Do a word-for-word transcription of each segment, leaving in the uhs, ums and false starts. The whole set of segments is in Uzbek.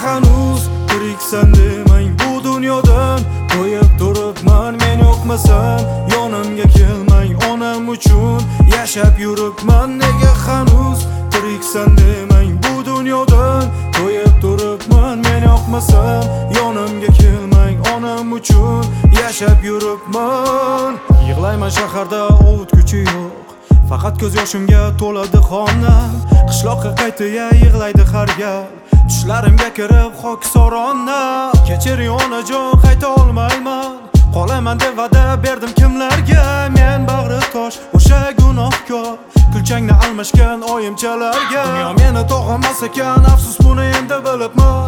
hanuz tiriksan demang bu dunyodan qo'yib turibman men yo'qmasam yonimga kelmang onam uchun yashab yuribman nega hanuz tiriksan demang bu dunyodan qo'yib turibman men yo'qmasam yonimga kelmang onam uchun yashab yuribman yig'layman shaharda ovutguchi yo'q faqat ko'z yoshimga to'ladi xonam qishloqqa qaytaya yig'laydi har gal tushlarimga kirib xoksoronna kechiring onajon qayta olmayman qolaman deb va'da berdim kimlarga men bag'ri tosh o'sha gunohkor kulchangni almashgan oyimchalarga dunyo meni tog'amas ekan afsus buni endi bilibman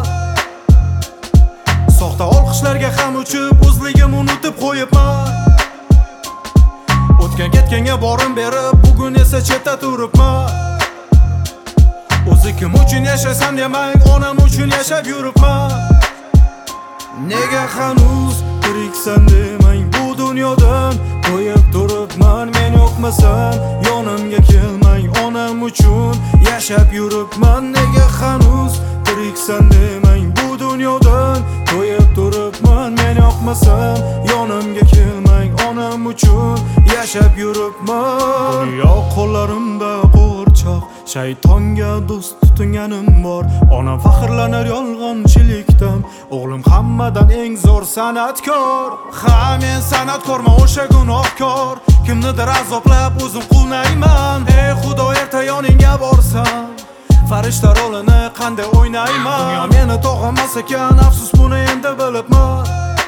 soxta olqishlarga ham uchib o'zligim unutib qo'yibman o'tgan ketganga borim berib bugun esa chetda turibman o'zi kim uchun yashaysan demang onam uchun yashab yuribman nega hanuz tiriksan demang bu dunyodan qo'yib turibman men yo'qmasam yonimga kelmang onam uchun yashab yuribman nega hanuz tiriksan demang bu dunyodan qo'yib turibman men yo'qmasam yonimga kelmang onam uchun yashab yuribman dunyo qo'llarimda qo'rchoq shaytonga do'st tutinganim bor onam faxrlanar yolg'onchilikdan o'g'lim hammadan eng zo'r san'atkor ha men san'atkorman o'sha gunohkor kimnidir azoblab o'zim quvnayman ey xudo erta yoningga borsam farishta rolini qanday o'ynayman dunyo meni tog'amas ekan afsus buni endi bilibman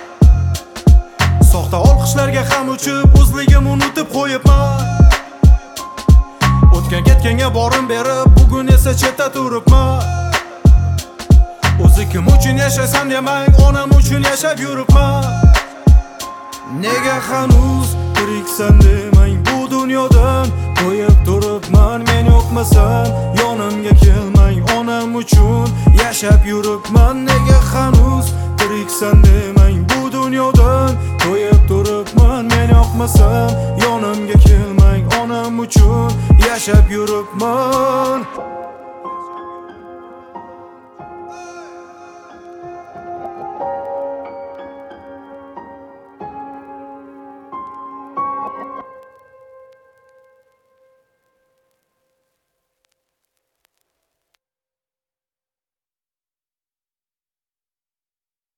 soxta olqishlarga ham uchib o'zligim unutib qo'yibman o'tgan ketganga borim berib bugun esa chetda turibman o'zi kim uchun yashaysan demang onam uchun yashab yuribman nega hanuz tiriksan demang bu dunyodan qo'yib turibman men yo'qmasam yonimga kelmang onam uchun yashab yuribman nega hanuz tiriksan demang bu dunyodan qo'yib turibman men yo'qmasam yonimga kelmang onam uchun yashab yuribman